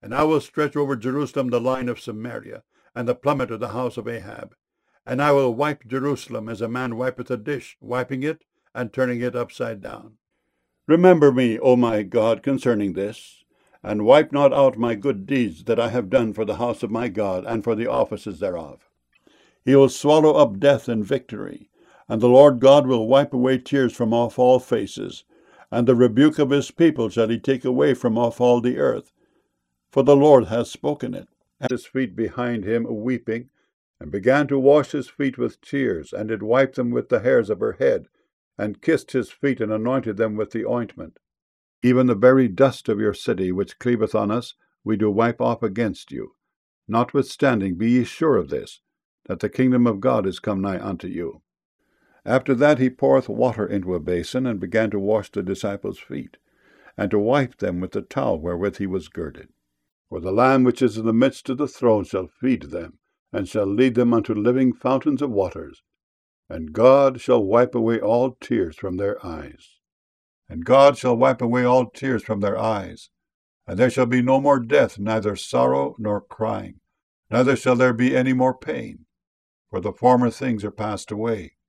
And I will stretch over Jerusalem the line of Samaria, and the plummet of the house of Ahab. And I will wipe Jerusalem as a man wipeth a dish, wiping it and turning it upside down. Remember me, O my God, concerning this, and wipe not out my good deeds that I have done for the house of my God, and for the offices thereof. He will swallow up death in victory, and the Lord God will wipe away tears from off all faces, and the rebuke of his people shall he take away from off all the earth. For the Lord hath spoken it. And his feet behind him weeping, and began to wash his feet with tears, and did wipe them with the hairs of her head, and kissed his feet, and anointed them with the ointment. Even the very dust of your city, which cleaveth on us, we do wipe off against you. Notwithstanding, be ye sure of this, that the kingdom of God is come nigh unto you. After that he poureth water into a basin, and began to wash the disciples' feet, and to wipe them with the towel wherewith he was girded. For the Lamb which is in the midst of the throne shall feed them, and shall lead them unto living fountains of waters. And God shall wipe away all tears from their eyes. And God shall wipe away all tears from their eyes. And there shall be no more death, neither sorrow nor crying, neither shall there be any more pain. For the former things are passed away.